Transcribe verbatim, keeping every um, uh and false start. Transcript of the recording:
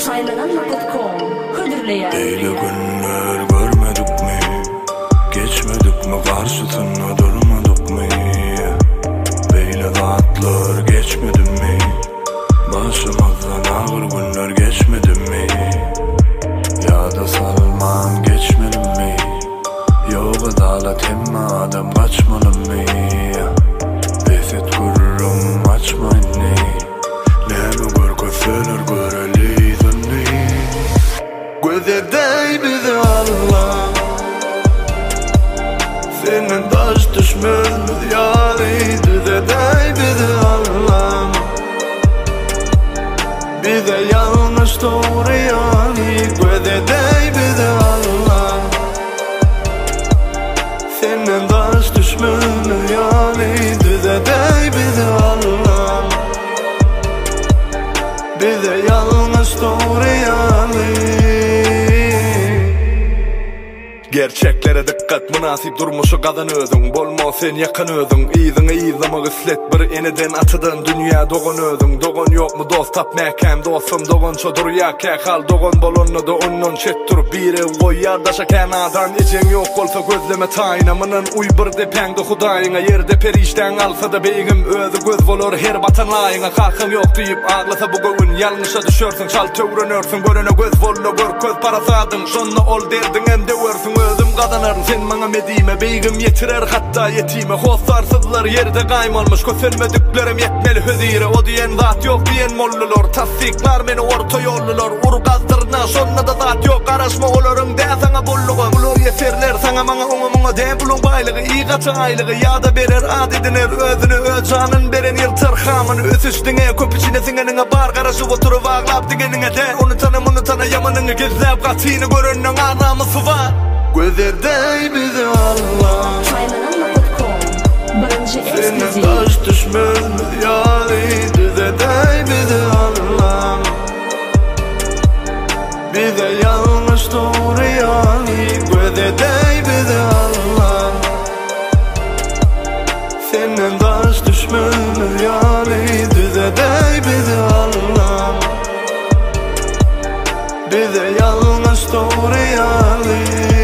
çaylanan nokta com Hıdırlayan Eyle günler görmedik mi? Geçmedik mi? Karşısına durmadık mı? Beyle vaatlar geçmedi mi? Başımızdan ağır günler geçmedi mi? Ya da salman geçmedi mi? Yok adalet hem adam kaçmalı mı? Beset kururum açmayın ne? Lemi gör köseler göreli dönni Gözedey bizi Allah Senin taş düşmez yarıydı Gözedey bizi Allah Bize yanlış doğru yani Gözedey bizi Allah Senin taş düşmez yarıydı Gözedey bizi Allah Bize yanlış doğru yani Gerçeklere dikkat münasip durmuşu kadın özün Bolma sen yakın özün İyizini iyizama ıslet bir eniden atıdın Dünya doğun özün Doğun yok mu dost tap mekam dostum Doğun çodur ya kekal Doğun bolonlu da onun çettur Bir ev koy yardaşa kenadan İçen yok olsa gözleme tayinamının Uy bir de pengde hudayına Yerde perişten alsa da beygim Özü göz bolur her batanlayına Kalkın yok deyip ağlasa bu göğün Yanlışa düşörsün çal tövrünörsün Görüne göz bollu gör köz parasadın Şonla ol derdin hem de örsün Özüm kazanarım sen bana medime Beygim yetirer hatta yetime Hostarsızlar yerde kaymalmış Köselmediklerim yetmeli hüzire O diyen zat yok diyen mollulor Tasdiklar beni orta yollulor Ur kazdırına şonna da zat yok Araşma olurun de sana bolluğum Bulur yeterler sana bana umumuna De bulun baylığı iyi katı aylığı Ya da berer adediner özünü öz canın Beren yırtır hamını öz üstüne Köp içine zingenine bar karışı oturup ağlap digenine de Onu tanı bunu tanı yamanını gizlep katini Görünün anamısı var Gözedey bizi Allah çaylanan nokta com Birinci ekskluziv Senin taş düşmez yarıydı Gözedey bizi Allah Bize yanlış doğru yani Gözedey bizi Allah Senin taş düşmez yarıydı Gözedey bizi Allah Bize yanlış doğru yani